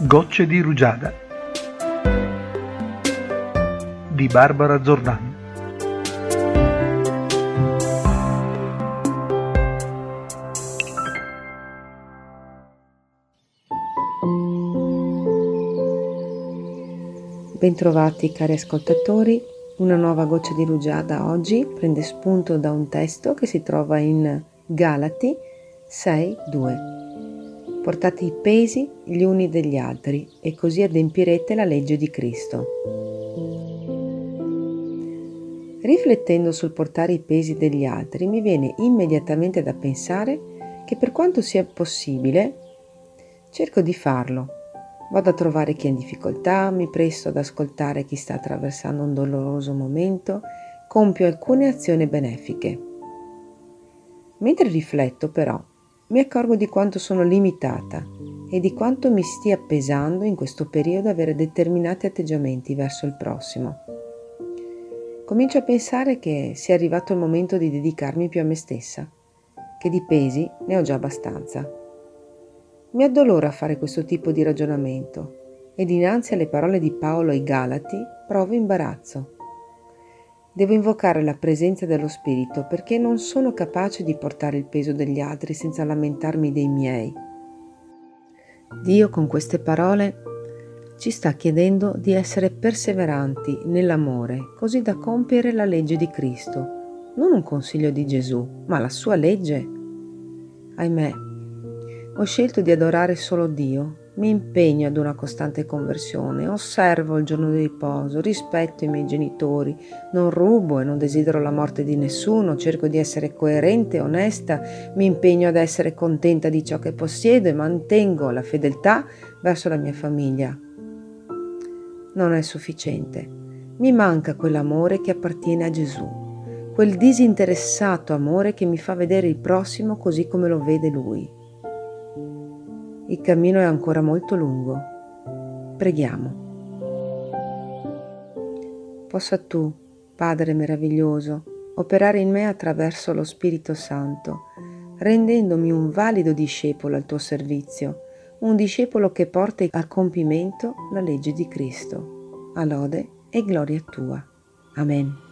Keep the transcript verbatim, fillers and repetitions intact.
Gocce di rugiada di Barbara Zordani. Bentrovati cari ascoltatori, una nuova goccia di rugiada oggi prende spunto da un testo che si trova in Galati sei due. Portate i pesi gli uni degli altri e così adempirete la legge di Cristo. Riflettendo sul portare i pesi degli altri mi viene immediatamente da pensare che per quanto sia possibile cerco di farlo. Vado a trovare chi è in difficoltà, mi presto ad ascoltare chi sta attraversando un doloroso momento, compio alcune azioni benefiche. Mentre rifletto però, mi accorgo di quanto sono limitata e di quanto mi stia pesando in questo periodo avere determinati atteggiamenti verso il prossimo. Comincio a pensare che sia arrivato il momento di dedicarmi più a me stessa, che di pesi ne ho già abbastanza. Mi addolora fare questo tipo di ragionamento e dinanzi alle parole di Paolo ai Galati provo imbarazzo. Devo invocare la presenza dello Spirito perché non sono capace di portare il peso degli altri senza lamentarmi dei miei. Dio con queste parole ci sta chiedendo di essere perseveranti nell'amore così da compiere la legge di Cristo, non un consiglio di Gesù, ma la sua legge. Ahimè, ho scelto di adorare solo Dio, mi impegno ad una costante conversione, osservo il giorno di riposo, rispetto i miei genitori, non rubo e non desidero la morte di nessuno, cerco di essere coerente e onesta, mi impegno ad essere contenta di ciò che possiedo e mantengo la fedeltà verso la mia famiglia. Non è sufficiente, mi manca quell'amore che appartiene a Gesù, quel disinteressato amore che mi fa vedere il prossimo così come lo vede Lui. Il cammino è ancora molto lungo. Preghiamo. Possa tu, Padre meraviglioso, operare in me attraverso lo Spirito Santo, rendendomi un valido discepolo al tuo servizio, un discepolo che porta a compimento la legge di Cristo. A lode e gloria tua. Amen.